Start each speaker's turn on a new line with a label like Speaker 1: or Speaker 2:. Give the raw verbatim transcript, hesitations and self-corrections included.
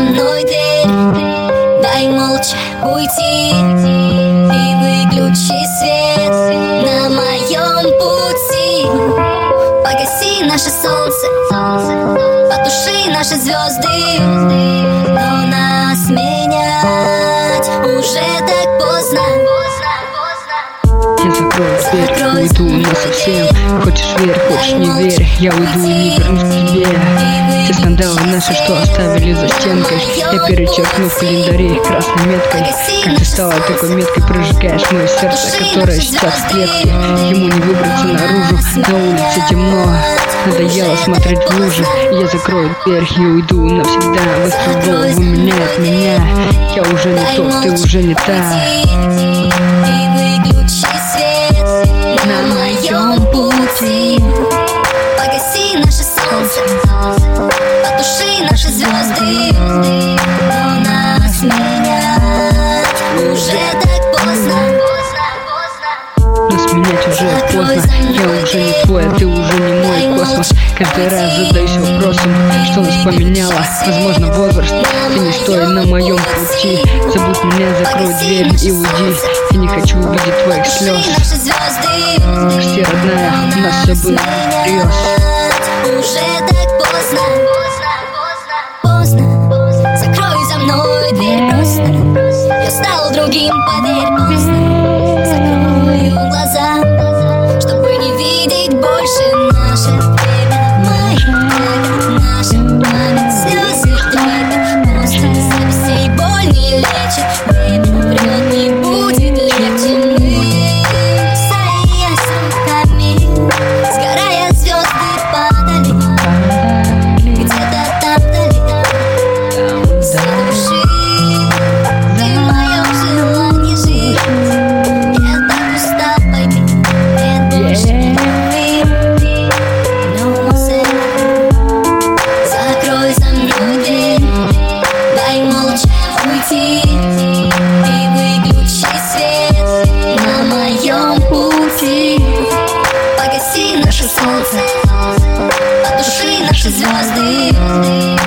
Speaker 1: мной дверь, дай молча уйти и выключи свет на моем пути. Погаси наше солнце, потуши наши звезды, но нас менять уже так поздно.
Speaker 2: Я закрою дверь, уйду насовсем. Хочешь верь, хочешь не верь, я уйду и не вернусь к тебе. Все скандалы наши, что оставили за стенкой, я перечеркну в календаре их красной меткой. Как ты стала такой меткой, прожигаешь мое сердце, которое сейчас в клетке. Ему не выбраться наружу, на улице темно, надоело смотреть в лужи. Я закрою дверь и уйду навсегда. Выстрел в голову меняет меня. Я уже не тот, ты уже не та.
Speaker 1: На моем пути погаси наше солнце, потуши наши звезды, но нас менять уже так поздно.
Speaker 2: Нас менять уже поздно. Я уже не твой, а ты уже не мой космос. Каждый раз задаюсь вопросом, что нас поменяло. Возможно, возраст, ты не стой на моем пути. Забудь меня, закрой дверь и уйди. Я не хочу увидеть твоих слез. Прости, родная, у нас все было всерьез.
Speaker 1: Уже так поздно, поздно. Закрой за мной дверь просто. Я стал другим, поверь, поздно. Закрою глаза, чтобы не видеть больше наше время. Мои, наша память, слезы твои. Просто записей боль не лечит. Время врет, не будет легче. Мы касаясь руками, сгорая звезды падали. Где-то там вдали, все души. Ты в моем желании жить. Я так устал, пойми, это больше не любви. Но закрой за мной дверь, дай молча уйти и выключи свет на моем пути. Погаси наше солнце, потуши наши звезды.